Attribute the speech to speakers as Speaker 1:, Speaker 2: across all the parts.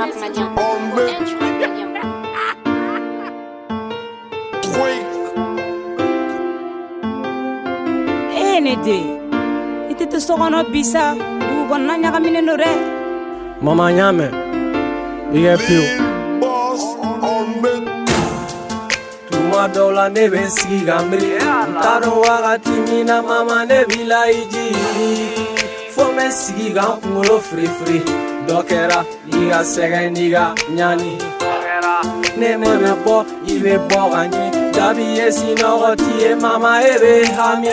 Speaker 1: rap malien. Moderne du rap malien.
Speaker 2: Nede ite to sogono bisa du gonna nya kamine no re
Speaker 3: mama nyame iye piu tuma dola nebe sigi gambri taro wakati mina mama nebila iji fome sigi gan kungolo free dokera iga sege niga nyani neme be bo ibe bo gani dabi yesi no tie mama ebe hami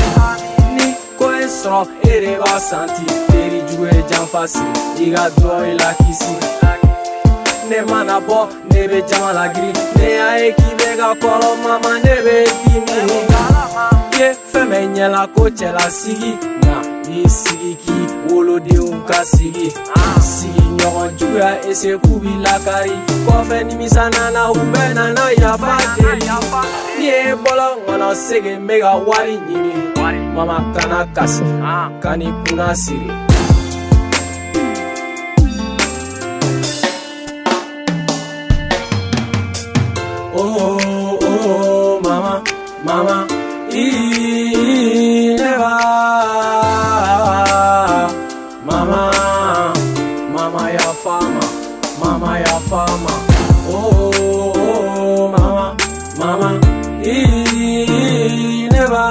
Speaker 3: sɔrɔ e de b'a santi teri jugu ye janfasi i ka duwawu la kisi ne mana bɔ ne bɛ jama lagiri ne y'a ye k'i bɛ ka kɔrɔ mama ne bɛ dimi i ye fɛn bɛɛ ɲɛla ko cɛlasigi nka i sigi k'i wolodenw ka sigi sigi ɲɔgɔn juguya ese k'u b'i lakari kɔfɛ nimisa nana u bɛ nana yafa deli n'i ye bɔlɔ ŋɔnɔ sege n bɛ ka wari ɲini mama kana kasi kani kuna siri oh mama neva mama ya fama oh mama neva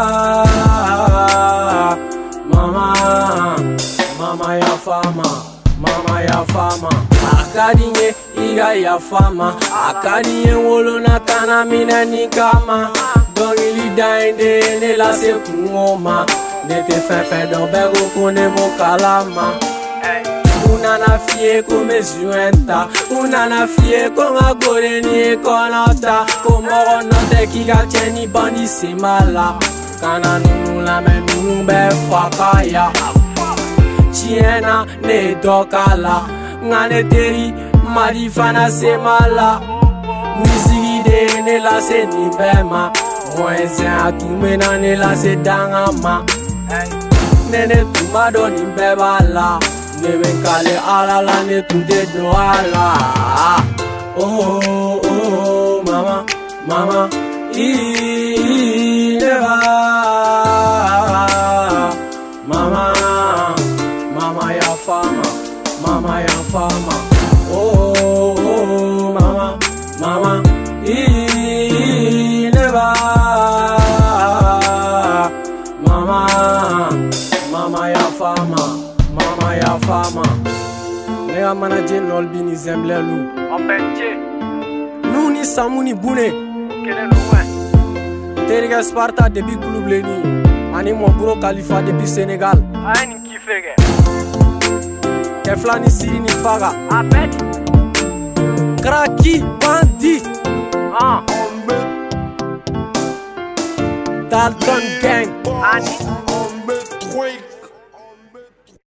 Speaker 3: mama ya fama akadinye iga ya fama akadinye wolo na kana mina ni kama dongili dainde ne la se kungoma ne te fefe do bego kone mo kalama unana fie come zuenta unana fie con agore ni konota como no te kiga cheni bandi se mala kana nunu la me nunu be fakaya Tiena ne dokala ngane teri marifana se mala musiki de ne la se ni bema moise atumena ne la se dangama nene tumado ni bebala ne benkale alala ne tunde do ala oh mama neva mama ya fama oh mama neva mama ya fama nega manaje nol bini zemblelu openche nuni samuni bune kele nowe teriga Sparta depuis club leni ani mon bro Khalifa depuis Sénégal ani kifege Keflani siri ni faga Abed Kraki Bandi Dalton Gang Ani